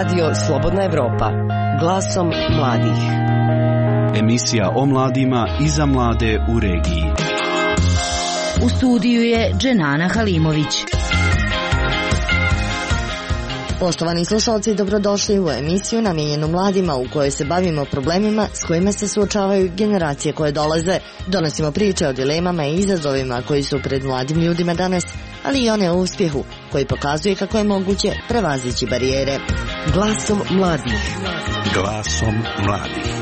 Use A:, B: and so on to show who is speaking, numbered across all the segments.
A: Radio Slobodna Evropa. Glasom mladih.
B: Emisija o mladima i za mlade u regiji.
C: U studiju je Dženana Halimović.
D: Poštovani slušalci, dobrodošli u emisiju namijenjenu mladima u kojoj se bavimo problemima s kojima se suočavaju generacije koje dolaze. Donosimo priče o dilemama i izazovima koji su pred mladim ljudima danas, ali i one o uspjehu koji pokazuje kako je moguće prevazići barijere.
A: Glasom mladih.
B: Glasom mladih.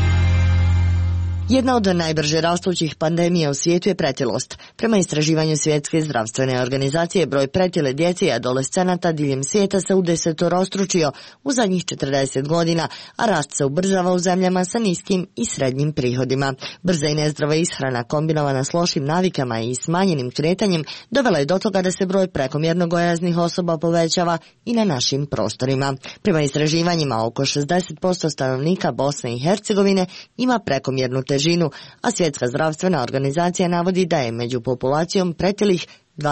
D: Jedna od najbrže rastućih pandemija u svijetu je pretilost. Prema istraživanju Svjetske zdravstvene organizacije, broj pretile djece i adolescenata diljem svijeta se udesetorostručio u zadnjih 40 godina, a rast se ubrzava u zemljama sa niskim i srednjim prihodima. Brza i nezdrava ishrana kombinovana s lošim navikama i smanjenim kretanjem dovela je do toga da se broj prekomjerno gojaznih osoba povećava i na našim prostorima. Prema istraživanjima, oko 60% stanovnika Bosne i Hercegovine ima prekomjernu težinu, a Svjetska zdravstvena organizacija navodi da je među populacijom pretilih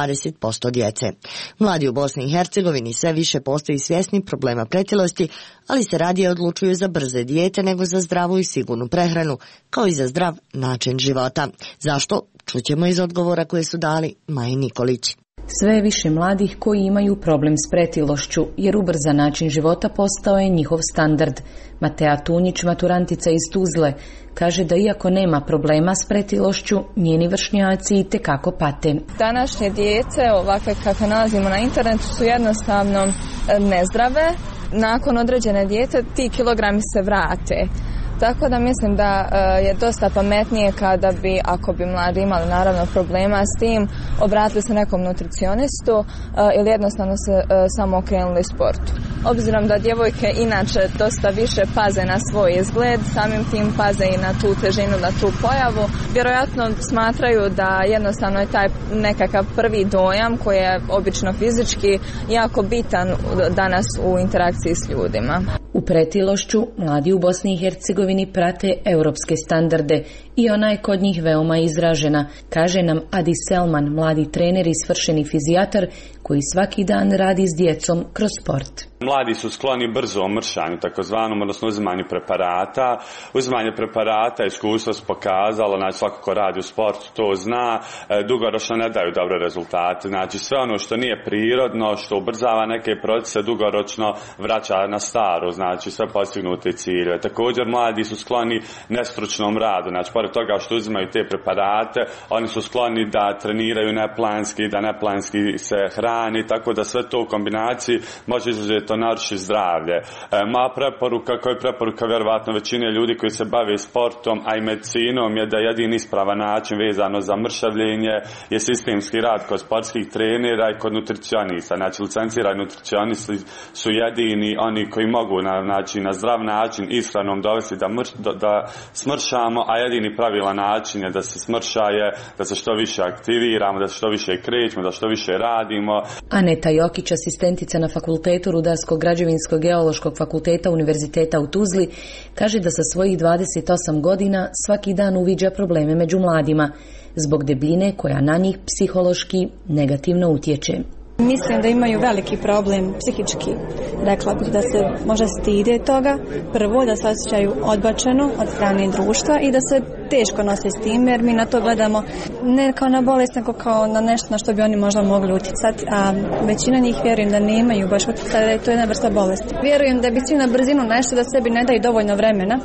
D: 20% djece. Mladi u Bosni i Hercegovini sve više postaju svjesni problema pretilosti, ali se radije odlučuju za brze dijete nego za zdravu i sigurnu prehranu, kao i za zdrav način života. Zašto? Čućemo iz odgovora koje su dali Maji Nikolić.
E: Sve je više mladih koji imaju problem s pretilošću, jer ubrzan način života postao je njihov standard. Matea Tunjić, maturantica iz Tuzle, kaže da iako nema problema s pretilošću, njeni vršnjaci itekako pate.
F: Današnje djece, ovakve kakve nalazimo na internetu, su jednostavno nezdrave. Nakon određene dijete ti kilogrami se vrate. Tako da mislim da je dosta pametnije kada bi, ako bi mladi imali naravno problema s tim, obratili se nekom nutricionistu ili jednostavno se samo okrenuli sportu. Obzirom da djevojke inače dosta više paze na svoj izgled, samim tim paze i na tu težinu, na tu pojavu, vjerojatno smatraju da jednostavno je taj nekakav prvi dojam koji je obično fizički jako bitan danas u interakciji s ljudima.
E: U pretilošću mladi u Bosni i Hercegovini prate europske standarde i ona je kod njih veoma izražena, kaže nam Adi Selman, mladi trener i svršeni fizijatar koji svaki dan radi s djecom kroz sport.
G: Mladi su skloni brzom mršanju, takozvanom, odnosno uzimanju preparata. Uzimanje preparata, iskustvo se pokazalo, znači svako ko radi u sportu to zna, dugoročno ne daju dobre rezultate. Znači sve ono što nije prirodno, što ubrzava neke procese, dugoročno vraća na staro, znači sve postignute ciljeve. Također mladi su skloni nestručnom radu, znači pored toga što uzimaju te preparate, oni su skloni da treniraju neplanski, da neplanski se hrani, tako da sve to u kombinaciji može izuzeti to naruši zdravlje. Moja preporuka, koja je preporuka vjerovatno većine ljudi koji se bave sportom, a i medicinom, je da jedini ispravan način vezano za mršavljenje je sistemski rad kod sportskih trenera i kod nutricionista. Znači licencirani nutricionisti su jedini oni koji mogu na zdrav način ishranom dovesti da smršamo, a jedini pravilan način je da se smrša je da se što više aktiviramo, da se što više krećemo, da što više radimo.
E: Aneta Jokić, asistentica na fakultetu Rudarsko-građevinsko-geološkog fakulteta Univerziteta u Tuzli, kaže da sa svojih 28 godina svaki dan uviđa probleme među mladima zbog debljine koja na njih psihološki negativno utječe.
H: Mislim da imaju veliki problem psihički. Rekla bih da se možda stide toga. Prvo, da se osjećaju odbačeno od strane društva i da se teško nose s tim, jer mi na to gledamo ne kao na bolest, nego kao na nešto na što bi oni možda mogli utjecati. A većina njih vjerujem da nemaju baš utjecati, da je to jedna vrsta bolesti. Vjerujem da bi svi na brzinu nešto da sebi ne daju dovoljno vremena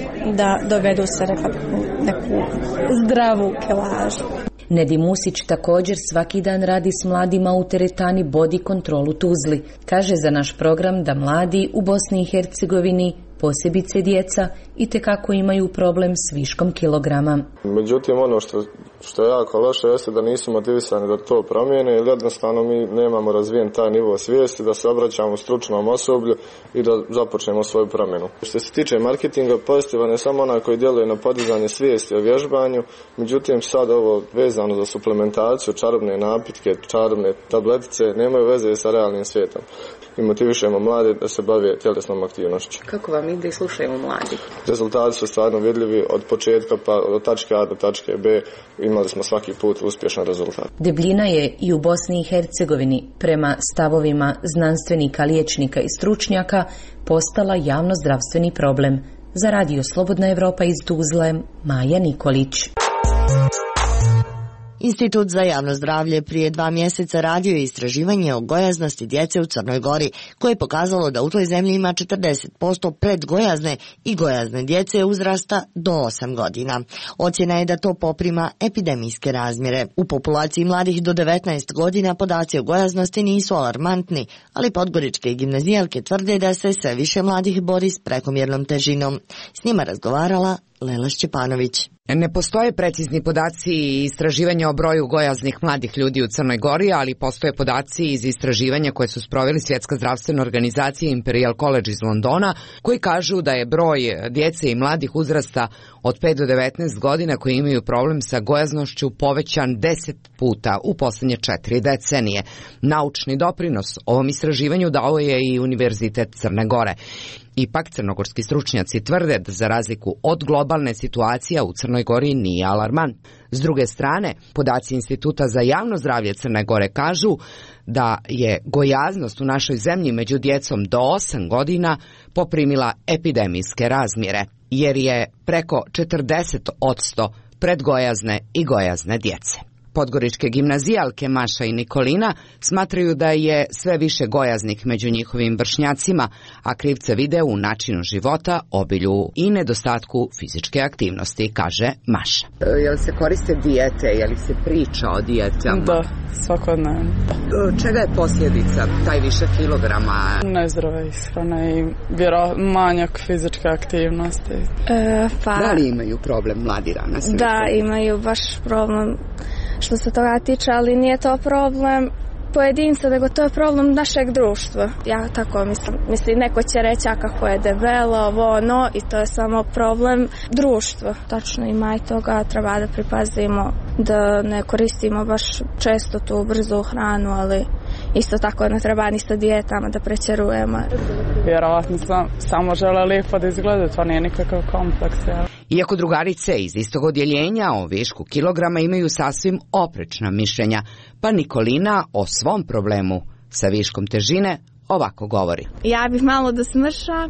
H: da dovedu se, rekla bih, neku zdravu kilažu.
E: Nedi Musić također svaki dan radi s mladima u teretani Body Control u Tuzli. Kaže za naš program da mladi u Bosni i Hercegovini, posebice djeca, itekako imaju problem s viškom kilograma.
I: Međutim, ono što je jako loše jeste da nisu motivisani da to promijene, jer jednostavno mi nemamo razvijen taj nivo svijesti da se obraćamo stručnom osoblju i da započnemo svoju promjenu. Što se tiče marketinga, pozitivan je samo onaj koji djeluje na podizanje svijesti o vježbanju, međutim sad ovo vezano za suplementaciju, čarobne napitke, čarobne tabletice nemaju veze sa realnim svijetom. i motivišemo mlade da se bave tjelesnom aktivnošću.
J: Kako vam ide i slušaju mladi?
I: Rezultati su stvarno vidljivi od početka pa od tačke A do tačke B. Imali smo svaki put uspješan rezultat.
E: Debljina je i u Bosni i Hercegovini, prema stavovima znanstvenika, liječnika i stručnjaka, postala javnozdravstveni problem. Za Radio Slobodna Evropa iz Tuzle, Maja Nikolić.
D: Institut za javno zdravlje prije 2 mjeseca radio je istraživanje o gojaznosti djece u Crnoj Gori, koje je pokazalo da u toj zemlji ima 40% predgojazne i gojazne djece uzrasta do 8 godina. Ocjena je da to poprima epidemijske razmjere. U populaciji mladih do 19 godina podaci o gojaznosti nisu alarmantni, ali podgoričke gimnazijalke tvrde da se sve više mladih bori s prekomjernom težinom. S njima razgovarala Lela Šćepanović.
K: Ne postoje precizni podaci i istraživanja o broju gojaznih mladih ljudi u Crnoj Gori, ali postoje podaci iz istraživanja koje su sproveli Svjetska zdravstvena organizacija Imperial College iz Londona, koji kažu da je broj djece i mladih uzrasta od 5 do 19 godina koji imaju problem sa gojaznošću povećan 10 puta u posljednje 4 decenije. Naučni doprinos ovom istraživanju dao je i Univerzitet Crne Gore. Ipak crnogorski stručnjaci tvrde da za razliku od globalne situacije u Crnoj Gori nije alarmant. S druge strane, podaci Instituta za javno zdravlje Crne Gore kažu da je gojaznost u našoj zemlji među djecom do 8 godina poprimila epidemijske razmjere, jer je preko 40% predgojazne i gojazne djece. Podgoričke gimnazijalke Maša i Nikolina smatraju da je sve više gojaznih među njihovim vršnjacima, a krivce vide u načinu života, obilju i nedostatku fizičke aktivnosti, kaže Maša.
J: Jel se koriste dijete, je li se priča o dijetama?
L: Da, svakodnevno.
J: Čega je posljedica taj više kilograma?
L: Nezdrave ishrane i manjak fizičke aktivnosti.
J: Da li imaju problem mladi danas?
M: Da, imaju baš problem što se toga tiče, ali nije to problem pojedinca, nego to je problem našeg društva. Ja tako mislim, neko će reći kako je debelo, ovo, ono, i to je samo problem društva. Tačno ima i toga, treba da pripazimo da ne koristimo baš često tu brzu hranu, ali isto tako ne treba ni sa dijetama da prećerujemo.
L: Vjerovatno samo žele lijepo da izgleda, to nije nikakav kompleks. Ja.
K: Iako drugarice iz istog odjeljenja o višku kilograma imaju sasvim oprečna mišljenja, pa Nikolina o svom problemu sa viškom težine ovako govori.
M: Ja bih malo da smršam,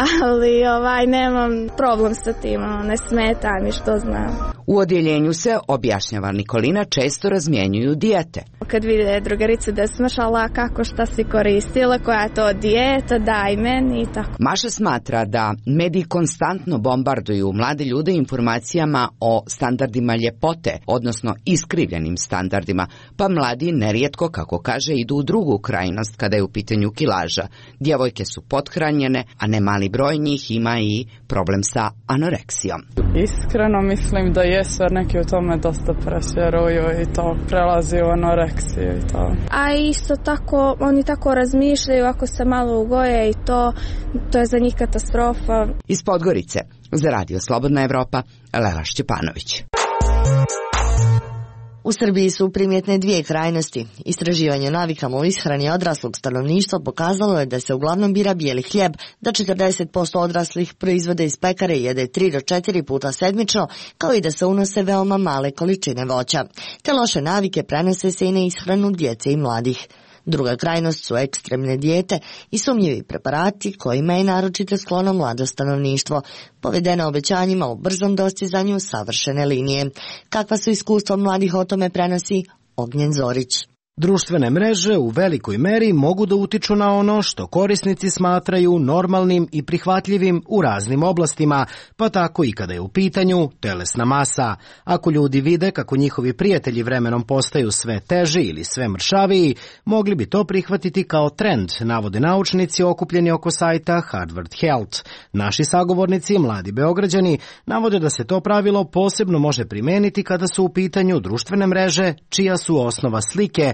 M: ali nemam problem sa tim, ne smeta mi što znam.
K: U odjeljenju se, objašnjava Nikolina, često razmjenjuju dijete.
M: Kad vide drugarice da je smršala, kako šta si koristila, koja je to dijeta, daj meni i tako.
K: Maša smatra da mediji konstantno bombarduju mlade ljude informacijama o standardima ljepote, odnosno iskrivljenim standardima, pa mladi nerijetko, kako kaže, idu u drugu krajnost kada je u pitanju kilaža. Djevojke su pothranjene, a ne mali broj njih ima i problem sa anoreksijom.
L: Iskreno mislim da jesu, jer neki u tome dosta presjeruju i to prelazi u anoreksiju i to.
M: A isto tako, oni tako razmišljaju, ako se malo ugoje i to je za njih katastrofa.
K: Iz Podgorice, za Radio Slobodna Evropa, Lela Šćepanović.
D: U Srbiji su primjetne 2 krajnosti. Istraživanje o navikama u ishrani odraslog stanovništva pokazalo je da se uglavnom bira bijeli hljeb, da 40% odraslih proizvode iz pekare i jede 3 do 4 puta sedmično, kao i da se unose veoma male količine voća. Te loše navike prenose se i na ishranu djece i mladih. Druga krajnost su ekstremne dijete i sumnjivi preparati kojima je naročito sklono mlado stanovništvo, povedeno obećanjima o brzom dostizanju savršene linije. Kakva su iskustva mladih o tome prenosi Ognjen Zorić.
N: Društvene mreže u velikoj meri mogu da utiču na ono što korisnici smatraju normalnim i prihvatljivim u raznim oblastima, pa tako i kada je u pitanju telesna masa. Ako ljudi vide kako njihovi prijatelji vremenom postaju sve teži ili sve mršaviji, mogli bi to prihvatiti kao trend, navode naučnici okupljeni oko sajta Harvard Health. Naši sagovornici, mladi Beograđani, navode da se to pravilo posebno može primeniti kada su u pitanju društvene mreže, čija su osnova slike,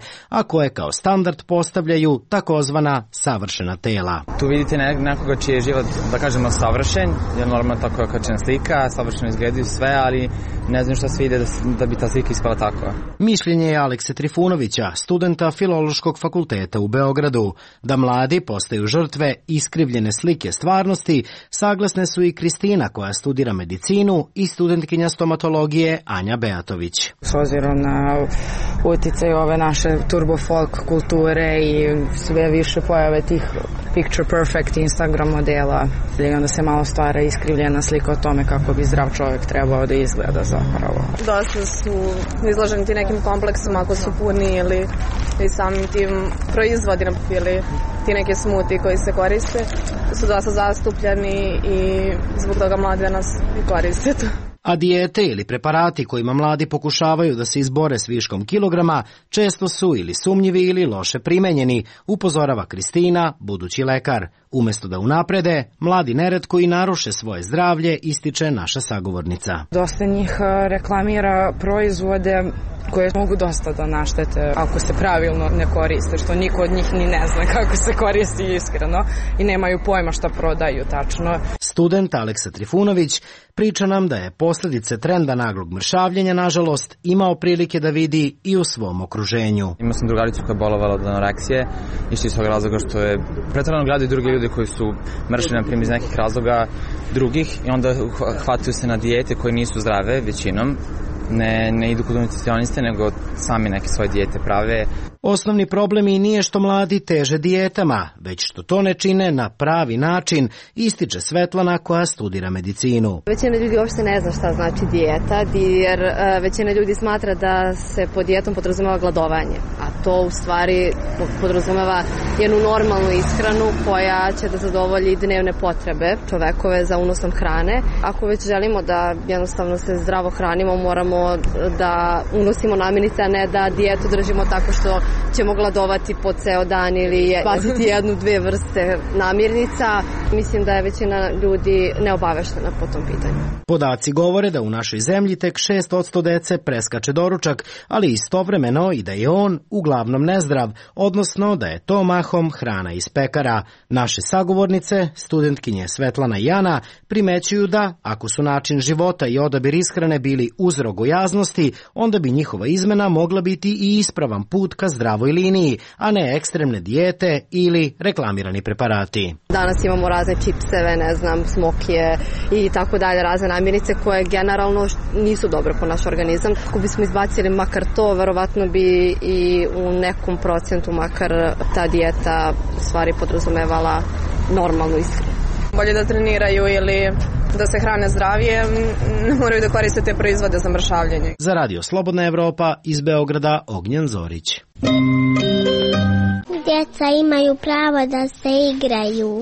N: a koje kao standard postavljaju takozvana savršena tela.
O: Tu vidite nekoga čiji je život, da kažemo, savršen, jer normalno tako je kačena slika, savršeno izgledaju sve, ali ne znam šta se vide da bi ta slika ispala tako.
N: Mišljenje je Alekse Trifunovića, studenta Filološkog fakulteta u Beogradu. Da mladi postaju žrtve iskrivljene slike stvarnosti, saglasne su i Kristina koja studira medicinu i studentkinja stomatologije Anja Beatović.
P: S obzirom na uticaj ove naše turbo folk kulture i sve više pojave tih picture perfect Instagram modela, i onda se malo stvara iskrivljena slika o tome kako bi zdrav čovjek trebao da izgleda zapravo.
Q: Dosta su izloženi ti nekim kompleksima ako su puni ili samim tim proizvodima ili ti neki smuti koji se koriste su dosta zastupljeni i zbog toga mladi danas i koriste to.
N: A dijete ili preparati kojima mladi pokušavaju da se izbore s viškom kilograma često su ili sumnjivi ili loše primenjeni, upozorava Kristina, budući lekar. Umesto da unaprede, mladi neretko i naruše svoje zdravlje, ističe naša sagovornica.
P: Dosta njih reklamira proizvode koje mogu dosta da naštete ako se pravilno ne koriste, što niko od njih ni ne zna kako se koristi iskreno i nemaju pojma šta prodaju tačno.
N: Student Aleksa Trifunović priča nam da je posljedice trenda naglog mršavljenja, nažalost, imao prilike da vidi i u svom okruženju.
O: Imao sam drugaricu koja je bolovala od anoreksije, išli iz tog razloga što je pretjerano gledaju druge ljude koji su mršli, na primjer, iz nekih razloga drugih i onda hvataju se na dijete koje nisu zdrave većinom. Ne idu kod nutricioniste, nego sami neke svoje dijete prave.
N: Osnovni problem i nije što mladi teže dijetama, već što to ne čine na pravi način, ističe Svetlana koja studira medicinu.
R: Većina ljudi uopšte ne zna šta znači dijeta, jer većina ljudi smatra da se pod dijetom podrazumeva gladovanje, a to u stvari podrazumeva jednu normalnu ishranu koja će da zadovolji dnevne potrebe čovekove za unosom hrane. Ako već želimo da jednostavno se zdravo hranimo, moramo da unosimo namirnice, a ne da dijetu držimo tako što ćemo gladovati po ceo dan ili baciti jednu, dve vrste namirnica. Mislim da je većina ljudi neobaveštena po tom pitanju.
N: Podaci govore da u našoj zemlji tek 6% dece preskače doručak, ali istovremeno i da je on uglavnom nezdrav, odnosno da je to mahom hrana iz pekara. Naše sagovornice, studentkinje Svetlana i Jana, primećuju da, ako su način života i odabir ishrane bili uzrok gojaznosti, onda bi njihova izmena mogla biti i ispravan put ka zdravoj liniji, a ne ekstremne dijete ili reklamirani preparati.
R: Danas imamo razne čipseve, ne znam, smokije i tako dalje, razne namirnice koje generalno nisu dobre po naš organizam. Ako bismo izbacili makar to, verovatno bi i u nekom procentu makar ta dijeta u stvari podrazumevala normalnu ishranu.
Q: Bolje da treniraju ili da se hrane zdravije, ne moraju da koriste te proizvode za mršavljenje.
N: Za Radio Slobodna Evropa iz Beograda, Ognjen Zorić.
S: Djeca imaju pravo da se igraju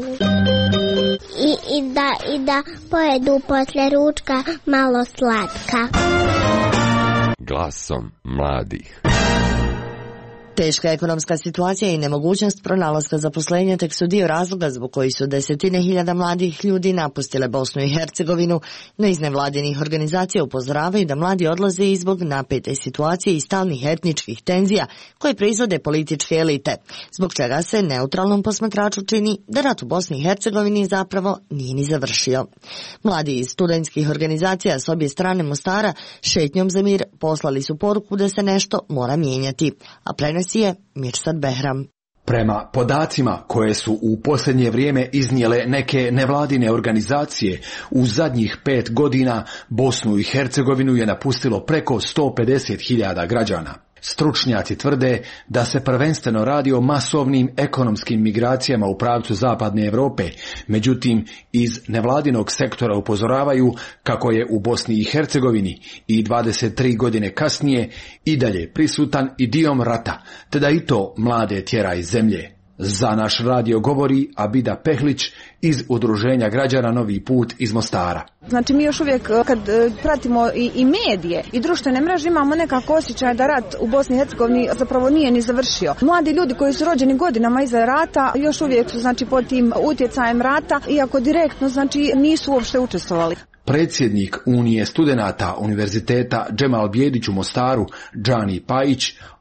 S: i da pojedu posle ručka malo slatka.
T: Glasom mladih.
D: Teška ekonomska situacija i nemogućnost pronalaska zaposlenja tek su dio razloga zbog kojih su desetine hiljada mladih ljudi napustile Bosnu i Hercegovinu, no iz nevladinih organizacija upozoravaju da mladi odlaze i zbog napete situacije i stalnih etničkih tenzija koje proizvode političke elite, zbog čega se neutralnom posmatraču čini da rat u Bosni i Hercegovini zapravo nije ni završio. Mladi iz studentskih organizacija s obje strane Mostara šetnjom za mir poslali su poruku da se nešto mora mijenjati, a prenosi je Mirsad Behram.
U: Prema podacima koje su u posljednje vrijeme iznijele neke nevladine organizacije, u zadnjih 5 godina Bosnu i Hercegovinu je napustilo preko 150.000 građana. Stručnjaci tvrde da se prvenstveno radi o masovnim ekonomskim migracijama u pravcu zapadne Europe, međutim iz nevladinog sektora upozoravaju kako je u Bosni i Hercegovini i 23 godine kasnije i dalje prisutan idijom rata, te da i to mlade tjera iz zemlje. Za naš radio govori Abida Pehlić iz Udruženja građana Novi put iz Mostara.
V: Znači mi još uvijek kad pratimo i medije i društvene mreže imamo nekako osjećaj da rat u Bosni i Hercegovini zapravo nije ni završio. Mladi ljudi koji su rođeni godinama iza rata još uvijek su znači pod tim utjecajem rata, iako direktno znači nisu uopšte učestvovali.
U: Predsjednik Unije studenata Univerziteta Džemal Bijedić u Mostaru, Džani Pajić,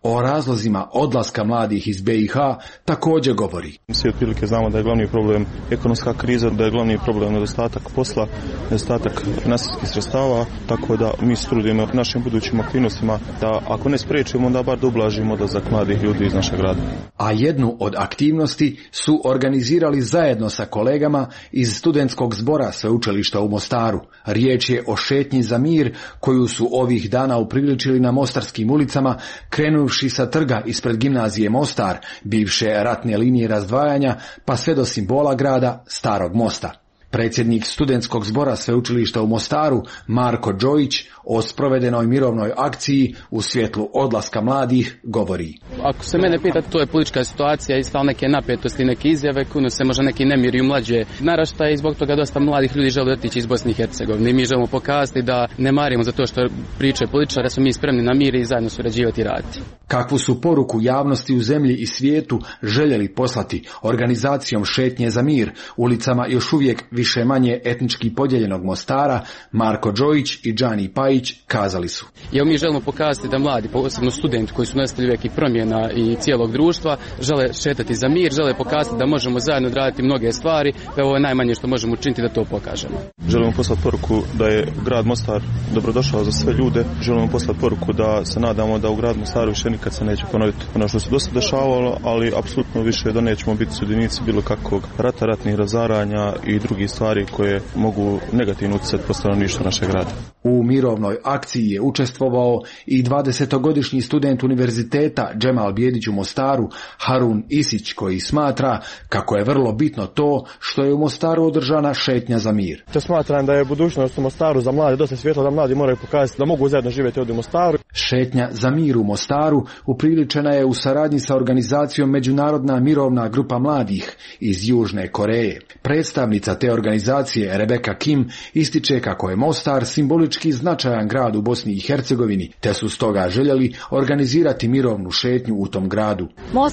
U: o razlozima odlaska mladih iz BiH također govori.
C: Svi otprilike znamo da je glavni problem ekonomska kriza, da je glavni problem nedostatak posla, nedostatak finansijskih sredstava, tako da mi se trudimo našim budućim aktivnostima da ako ne spriječimo, onda bar da ublažimo odlazak mladih ljudi iz našeg grada.
U: A jednu od aktivnosti su organizirali zajedno sa kolegama iz studentskog zbora sveučilišta u Mostaru. Riječ je o šetnji za mir koju su ovih dana upriličili na mostarskim ulicama, krenuvši sa trga ispred gimnazije Mostar, bivše ratne linije razdvajanja, pa sve do simbola grada Starog mosta. Predsjednik studentskog zbora sveučilišta u Mostaru, Marko Đojić, o sprovedenoj mirovnoj akciji u svjetlu odlaska mladih govori.
T: Ako se mene pita, to je politička situacija i stalno neke napetosti, neke izjave, kuno se možda neki nemiri u mlađe naraštaje i zbog toga dosta mladih ljudi žele otići iz Bosne i Hercegovine. I mi želimo pokazati da ne marimo za to što pričaju političari, da smo mi spremni na mir i zajedno surađivati i raditi.
U: Kakvu su poruku javnosti u zemlji i svijetu željeli poslati organizacijom Šetnje za mir, ulicama još uvijek više manje etnički podijeljenog Mostara, Marko Đojić i Džani Pajić kazali su.
T: Evo mi želimo pokazati da mladi, posebno studenti koji su nositelji uvijek i promjena i cijelog društva, žele šetati za mir, žele pokazati da možemo zajedno raditi mnoge stvari, pa ovo je najmanje što možemo učiniti da to pokažemo.
C: Želimo poslati poruku da je grad Mostar dobrodošao za sve ljude, želimo poslati poruku da se nadamo da u gradu Mostaru više nikad se neće ponoviti ono što se dosta dešavalo, ali apsolutno više da nećemo biti sudionici bilo kakvog rata, ratnih razaranja i drugih stvari koje mogu negativno utjecati po stanovništvu našeg grada.
U: U mirovnoj akciji je učestvovao i 20-godišnji student univerziteta Džemal Bijedić u Mostaru, Harun Isić, koji smatra kako je vrlo bitno to što je u Mostaru održana šetnja za mir.
W: To smatram da je budućnost u Mostaru za mlade dosta svjetla, da mladi moraju pokazati da mogu zajedno živjeti ovdje u Mostaru.
U: Šetnja za mir u Mostaru upriličena je u saradnji sa organizacijom Međunarodna mirovna grupa mladih iz Južne Koreje. Predstavnica te organizacije Rebeka Kim ističe kako je Mostar simbolički značajan grad u Bosni i Hercegovini, te su stoga željeli organizirati mirovnu šetnju u tom gradu.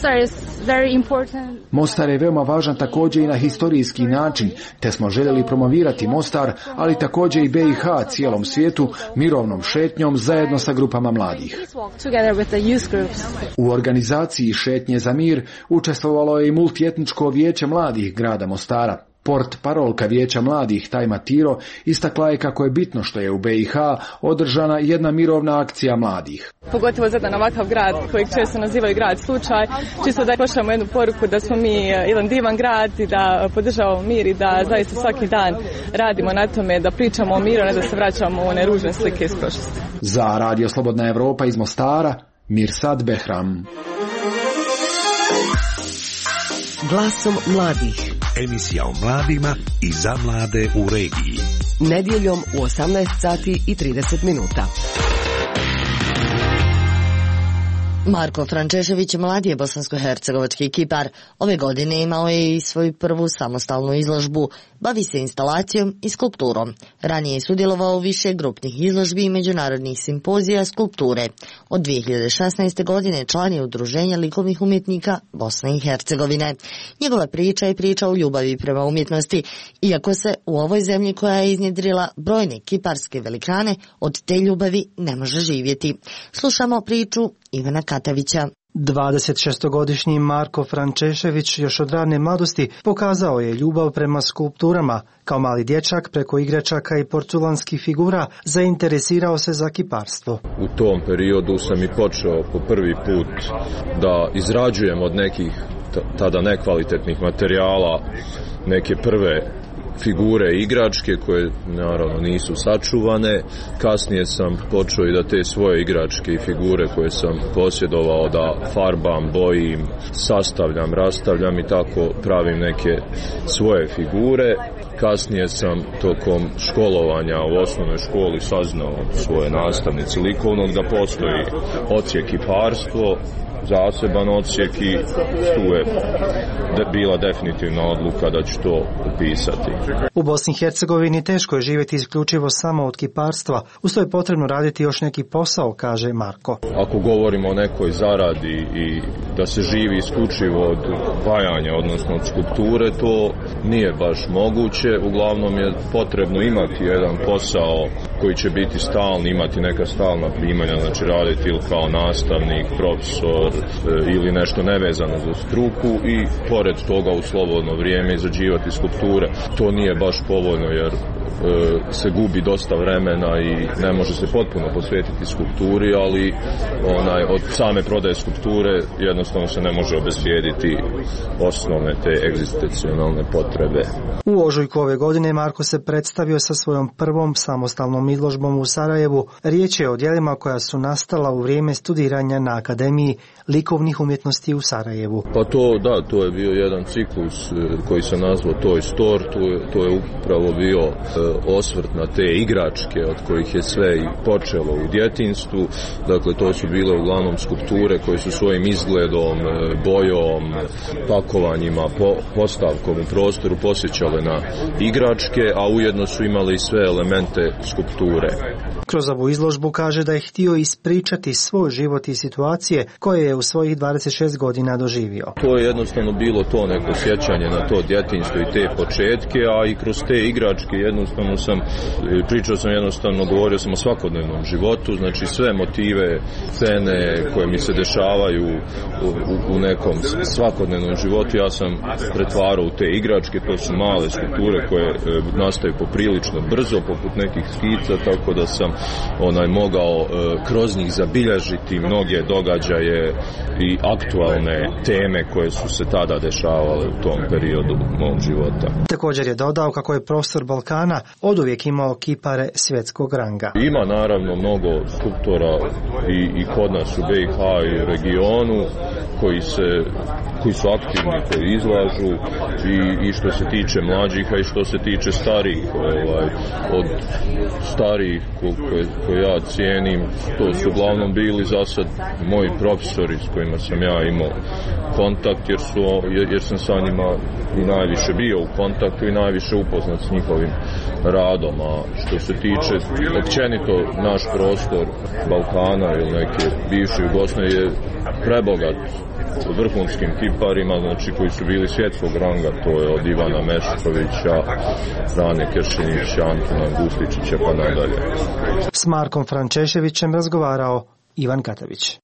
U: Mostar je veoma važan također i na historijski način, te smo željeli promovirati Mostar, ali također i BiH cijelom svijetu mirovnom šetnjom zajedno sa grupama mladih. U organizaciji Šetnje za mir učestvovalo je i multietničko vijeće mladih grada Mostara. Portparolka vijeća mladih Tajma Tiro istakla je kako je bitno što je u BiH održana jedna mirovna akcija mladih.
F: Pogotovo za jedan ovakav grad kojeg često nazivaju grad slučaj, čisto da pošaljemo jednu poruku da smo mi jedan divan grad i da podržavamo mir i da zaista svaki dan radimo na tome da pričamo o miru, ne da se vraćamo u one ružne slike iz prošlosti.
U: Za Radio Slobodna Evropa iz Mostara, Mirsad Behram.
A: Glasom mladih.
B: Emisija o mladima i za mlade u regiji.
A: Nedjeljom u 18 sati i 30 minuta.
D: Marko Frančešević mladi je bosansko-hercegovački kipar. Ove godine imao je i svoju prvu samostalnu izložbu. Bavi se instalacijom i skulpturom. Ranije je sudjelovao u više grupnih izložbi i međunarodnih simpozija skulpture. Od 2016. godine član je Udruženja likovnih umjetnika Bosne i Hercegovine. Njegova priča je priča o ljubavi prema umjetnosti, iako se u ovoj zemlji koja je iznjedrila brojne kiparske velikane, od te ljubavi ne može živjeti. Slušamo priču Ivana Katavića.
X: 26-godišnji Marko Frančešević još od rane mladosti pokazao je ljubav prema skulpturama. Kao mali dječak preko igračaka i porculanskih figura zainteresirao se za kiparstvo.
Y: U tom periodu sam i počeo po prvi put da izrađujem od nekih tada nekvalitetnih materijala neke prve figure i igračke koje naravno nisu sačuvane. Kasnije sam počeo i da te svoje igračke i figure koje sam posjedovao da farbam, bojim, sastavljam, rastavljam i tako pravim neke svoje figure. Kasnije sam tokom školovanja u osnovnoj školi saznao od svoje nastavnice likovnog da postoji odsjek kiparstvo, zaseban odsjek i tu je bila definitivna odluka da ću to upisati.
X: U Bosni i Hercegovini teško je živjeti isključivo samo od kiparstva. Uz to je potrebno raditi još neki posao, kaže Marko.
Y: Ako govorimo o nekoj zaradi i da se živi isključivo od vajanja, odnosno od skulpture, to nije baš moguće. Uglavnom je potrebno imati jedan posao koji će biti stalni, imati neka stalna primanja, znači raditi ili kao nastavnik, profesor ili nešto nevezano za struku i pored toga u slobodno vrijeme izrađivati skulpture. To nije baš povoljno jer se gubi dosta vremena i ne može se potpuno posvetiti skulpturi, ali od same prodaje skulpture jednostavno se ne može obezbijediti osnovne te egzistencionalne potrebe.
X: U ožujku ove godine Marko se predstavio sa svojom prvom samostalnom izložbom u Sarajevu. Riječ je o djelima koja su nastala u vrijeme studiranja na Akademiji likovnih umjetnosti u Sarajevu.
Y: Pa to je bio jedan ciklus koji se nazvao Toy Store, to je upravo bio osvrt na te igračke od kojih je sve i počelo u djetinjstvu. Dakle, to su bile uglavnom skulpture koje su svojim izgledom, bojom, pakovanjima, postavkom u prostoru posjećale na igračke, a ujedno su imali i sve elemente skulpture.
X: Kroz ovu izložbu kaže da je htio ispričati svoj život i situacije koje je u svojih 26 godina doživio.
Y: To je jednostavno bilo to neko sjećanje na to djetinjstvo i te početke, a i kroz te igračke jednostavno govorio sam o svakodnevnom životu, znači sve motive, scene koje mi se dešavaju u nekom svakodnevnom životu, ja sam pretvarao u te igračke, to su male skulpture koje nastaju poprilično brzo, poput nekih skica, tako da sam mogao kroz njih zabilježiti mnoge događaje i aktualne teme koje su se tada dešavale u tom periodu mog života.
X: Također je dodao kako je prostor Balkana oduvijek imao kipare svjetskog ranga.
Y: Ima naravno mnogo skulptora i kod nas u BiH i u regionu koji su aktivni, koji izlažu i što se tiče mlađih, a i što se tiče starijih. Od starijih koje ja cijenim, to su uglavnom bili za sad moji profesori s kojima sam ja imao kontakt, jer sam sa njima i najviše bio u kontaktu i najviše upoznat s njihovim radom. A što se tiče općenito, naš prostor Balkana ili neke bivše Jugoslavije je prebogat vrhunskim kiparima, znači koji su bili svjetskog ranga, to je od Ivana Meškovića, Frane Kršinića, Antuna Gustičića pa nadalje.
X: S Markom Frančeševićem razgovarao Ivan Katavić.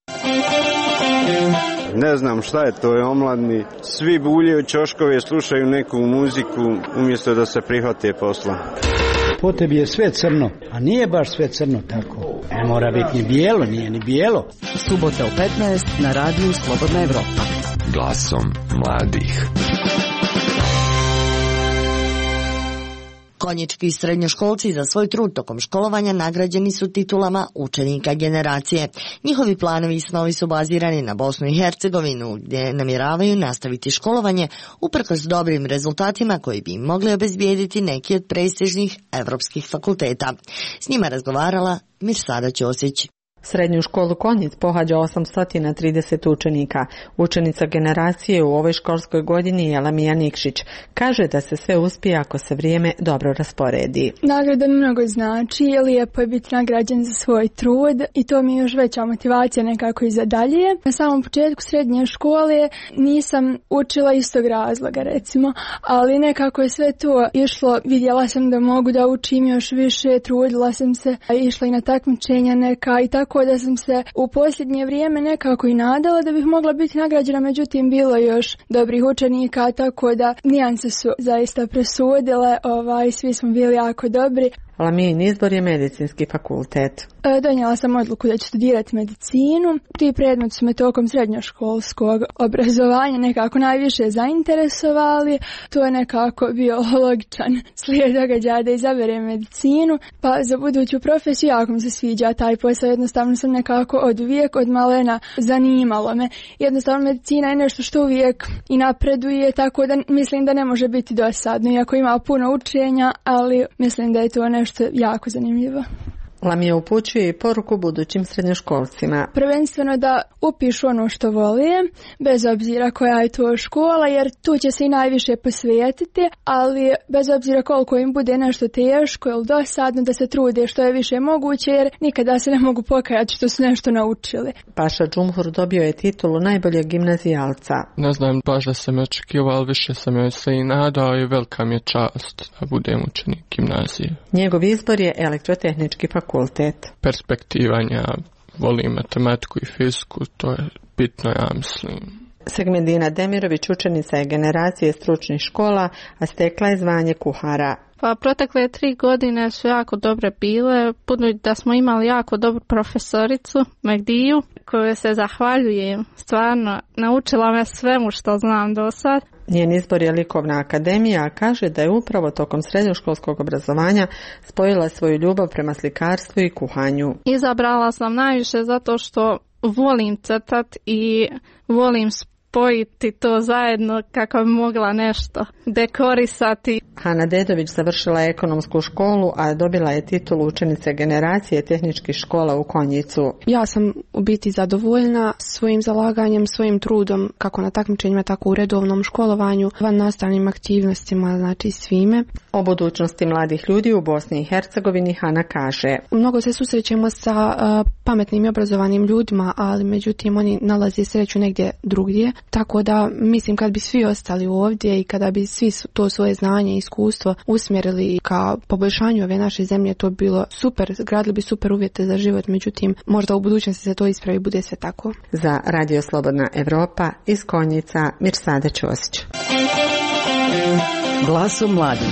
E: Ne znam šta je, to je omladni. Svi buljaju ćoškove, slušaju neku muziku umjesto da se prihvate posla.
G: Po tebi je sve crno, a nije baš sve crno tako. Ne mora biti ni bijelo, nije ni bijelo.
A: Subota u 15 na radiju Slobodna Evropa.
B: Glasom mladih.
D: Konjički srednjoškolci za svoj trud tokom školovanja nagrađeni su titulama učenika generacije. Njihovi planovi i snovi su bazirani na Bosnu i Hercegovinu, gdje namjeravaju nastaviti školovanje uprkos dobrim rezultatima koji bi im mogli obezbijediti neki od prestižnih evropskih fakulteta. S njima razgovarala Mirsada Ćosić.
H: Srednju školu Konjic pohađa 830 učenika. Učenica generacije u ovoj školskoj godini je Lamija Nikšić. Kaže da se sve uspije ako se vrijeme dobro rasporedi.
I: Nagrada mi mnogo znači, lijepo je biti nagrađen za svoj trud i to mi je još veća motivacija nekako i za dalje. Na samom početku srednje škole nisam učila istog razloga recimo, ali nekako je sve to išlo, vidjela sam da mogu da učim još više, trudila sam se, išla i na takmičenja neka i tako da sam se u posljednje vrijeme nekako i nadala da bih mogla biti nagrađena, međutim bilo još dobrih učenika, tako da nijanse su zaista presudile, svi smo bili jako dobri.
H: Lamijin izbor je medicinski fakultet.
I: Donijela sam odluku da ću studirati medicinu. Ti predmeti su me tokom srednjoškolskog obrazovanja nekako najviše zainteresovali. To je nekako bio logičan slijed događaja da izaberem medicinu. Pa za buduću profesiju jako mi se sviđa taj posao. Jednostavno sam nekako od malena zanimalo me. Jednostavno medicina je nešto što uvijek i napreduje, tako da mislim da ne može biti dosadno. Iako ima puno učenja, ali mislim da je to nešto jako zanimljivo.
H: Lamija upućuje i poruku budućim srednjoškolcima.
I: Prvenstveno da upišu ono što vole, bez obzira koja je to škola, jer tu će se i najviše posvetiti, ali bez obzira koliko im bude nešto teško ili dosadno, da se trude što je više moguće, jer nikada se ne mogu pokajati što su nešto naučili.
H: Paša Džumhur dobio je titulu najboljeg gimnazijalca.
J: Ne znam baš da sam očekivao, ali više sam joj se i nadao i velika mi je čast da budem učenik gimnazije.
H: Njegov izbor je elektrotehnički fakultet.
J: Perspektivanja, volim matematiku i fiziku, to je bitno, ja mislim.
H: Segmendina Demirović učenica je generacije stručnih škola, a stekla je zvanje kuhara.
K: Pa protekle 3 godine su jako dobre bile, budući da smo imali jako dobru profesoricu Megdiju, koju se zahvaljujem. Stvarno, naučila me svemu što znam do sad.
H: Njen izbor je likovna akademija, a kaže da je upravo tokom srednjoškolskog obrazovanja spojila svoju ljubav prema slikarstvu i kuhanju.
K: Izabrala sam najviše zato što volim crtat i volim spojiti to zajedno kako bi mogla nešto dekorisati.
H: Hana Dedović završila je ekonomsku školu, a dobila je titulu učenice generacije tehničkih škola u Konjicu.
L: Ja sam u biti zadovoljna svojim zalaganjem, svojim trudom, kako na takmičenjima, tako u redovnom školovanju, van nastavnim aktivnostima, znači svime.
H: O budućnosti mladih ljudi u Bosni i Hercegovini Hana kaže:
L: mnogo se susrećemo sa pametnim i obrazovanim ljudima, ali međutim oni nalaze sreću negdje drugdje. Tako da mislim kad bi svi ostali ovdje i kada bi svi to svoje znanje i iskustvo usmjerili ka poboljšanju ove naše zemlje, to bi bilo super, gradili bi super uvjete za život, međutim možda u budućnosti se to ispravi i bude sve tako.
H: Za Radio Slobodna Evropa iz Konjica Mirsada Ćosić.
A: Glasom mladih.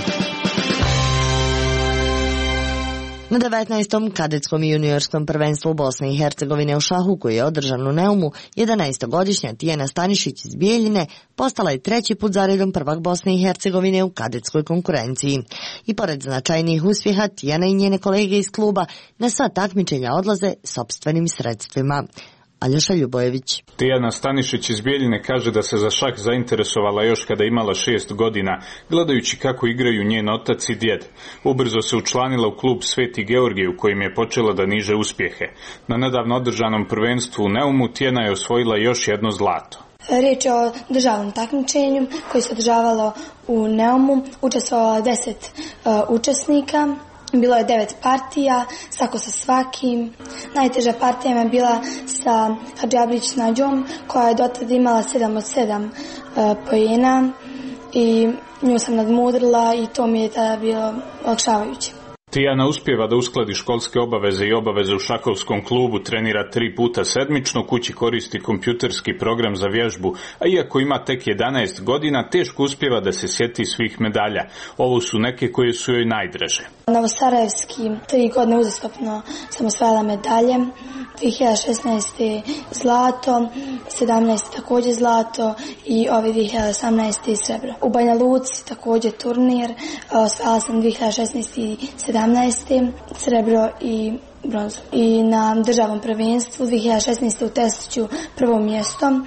D: Na 19. kadetskom i juniorskom prvenstvu Bosne i Hercegovine u šahu koji je održan u Neumu, 11-godišnja Tijana Stanišić iz Bijeljine postala je 3. put zaredom prvak Bosne i Hercegovine u kadetskoj konkurenciji. I pored značajnijih uspjeha, Tijana i njene kolege iz kluba na sva takmičenja odlaze sopstvenim sredstvima. Aljoša Ljubojević.
M: Tijana Stanišić iz Bijeljine kaže da se za šah zainteresovala još kada imala 6 godina, gledajući kako igraju njen otac i djed. Ubrzo se učlanila u klub Sveti Georgije u kojim je počela da niže uspjehe. Na nedavno održanom prvenstvu u Neumu Tijana je osvojila još jedno zlato.
P: Riječ je o državnom takmičenju koje se održavalo u Neumu. Učestvovalo 10 učesnika. Bilo je 9 partija, svako sa svakim. Najteža partija je bila sa Hadžabrić Nađom, koja je dotad imala 7 od 7 poena i nju sam nadmudrila i to mi je tada bilo olakšavajuće.
M: Tijana uspijeva da uskladi školske obaveze i obaveze u šahovskom klubu, trenira 3 puta sedmično, kući koristi kompjuterski program za vježbu, a iako ima tek 11 godina, teško uspijeva da se sjeti svih medalja. Ovo su neke koje su joj najdraže.
P: Novosarajevski 3 godine uzastopno sam osvajala medalje, 2016. zlato, 17. također zlato i ovi 2018. srebro. U Banja Luci također turnir, osvajala sam 2016. i 17. srebro i bronzu. I na državnom prvenstvu 2016. u Tesliću prvo mjesto,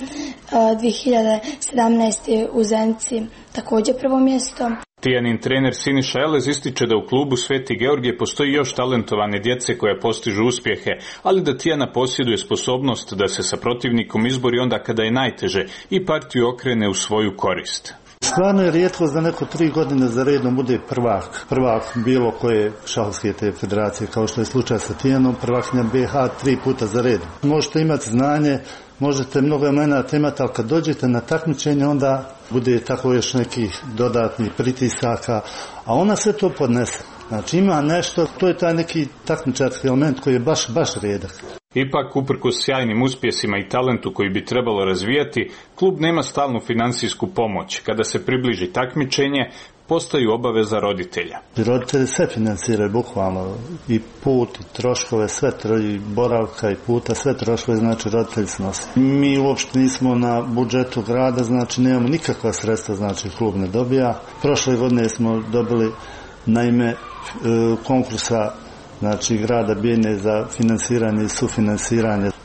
P: 2017. u Zenici također prvo mjesto.
M: Tijanin trener Siniša Elez ističe da u klubu Sveti Georgije postoji još talentovane djece koje postižu uspjehe, ali da Tijana posjeduje sposobnost da se sa protivnikom izbori onda kada je najteže i partiju okrene u svoju korist.
Z: Stvarno je rijetkost da neko 3 godine za redom bude prvak bilo koje šahovske te federacije, kao što je slučaj sa Tijanom, prvakinja BH 3 puta za redom. Možete imati znanje, možete mnogo elemenata imati, ali kad dođete na takmičenje onda bude tako još nekih dodatnih pritisaka, a ona sve to podnese. Znači ima nešto, to je taj neki takmičarski element koji je baš rijedak.
M: Ipak, uprkos sjajnim uspjesima i talentu koji bi trebalo razvijati, klub nema stalnu financijsku pomoć. Kada se približi takmičenje, postaju obaveza roditelja.
Z: Roditelji sve financiraju bukvalno, i put, i troškove, sve, i boravka i puta, sve troškove, znači roditelji snose. Mi uopšte nismo na budžetu grada, znači nemamo nikakva sredstva, znači klub ne dobija. Prošle godine smo dobili na ime konkursa, znači grada Bijeljine za financiranje i sufinanciranje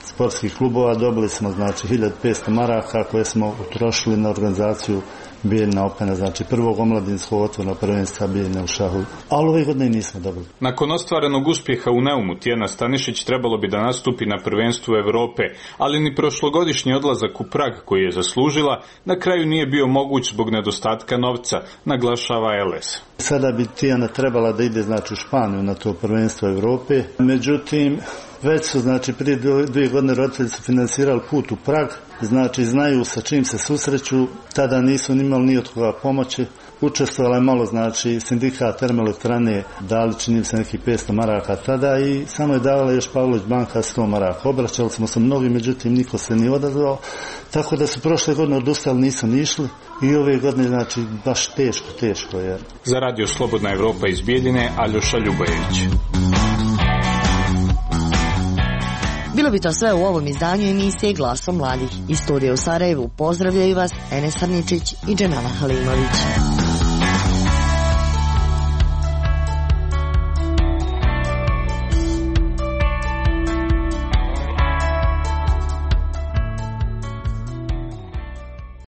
Z: sportskih klubova. Dobili smo znači 1500 maraka koje smo utrošili na organizaciju Bijeljina Opena, znači prvog omladinskog otvornog prvenstva Bijeljine u šahu. Ali ove godine nismo dobili.
M: Nakon ostvarenog uspjeha u Neumu, Tijana Stanišić trebalo bi da nastupi na prvenstvu Evrope, ali ni prošlogodišnji odlazak u Prag koji je zaslužila na kraju nije bio moguć zbog nedostatka novca, naglašava LS.
Z: Sada bi Tijana trebala da ide znači u Španiju na to prvenstvo Evrope, međutim već su znači prije 2 godine roditelji su finansirali put u Prag, znači znaju sa čim se susreću, tada nisu imali ni od koga pomoći. Učestvovala je malo znači sindikat termoelektrane, dali čini se nekih 500 maraka tada i samo je davala još Pavlović banka 100 maraka. Obraćali smo se mnogi, međutim niko se nije odazvao, tako da su prošle godine odustali, nisu ni išli i ove godine znači baš teško. Jer...
M: Za Radio Slobodna Evropa iz Bijeljine, Aljoša Ljubajević.
D: Bilo bi to sve u ovom izdanju emisije Glasom mladih. Iz studija u Sarajevu pozdravljaju vas Enes Sarničić i Dženana Halimović.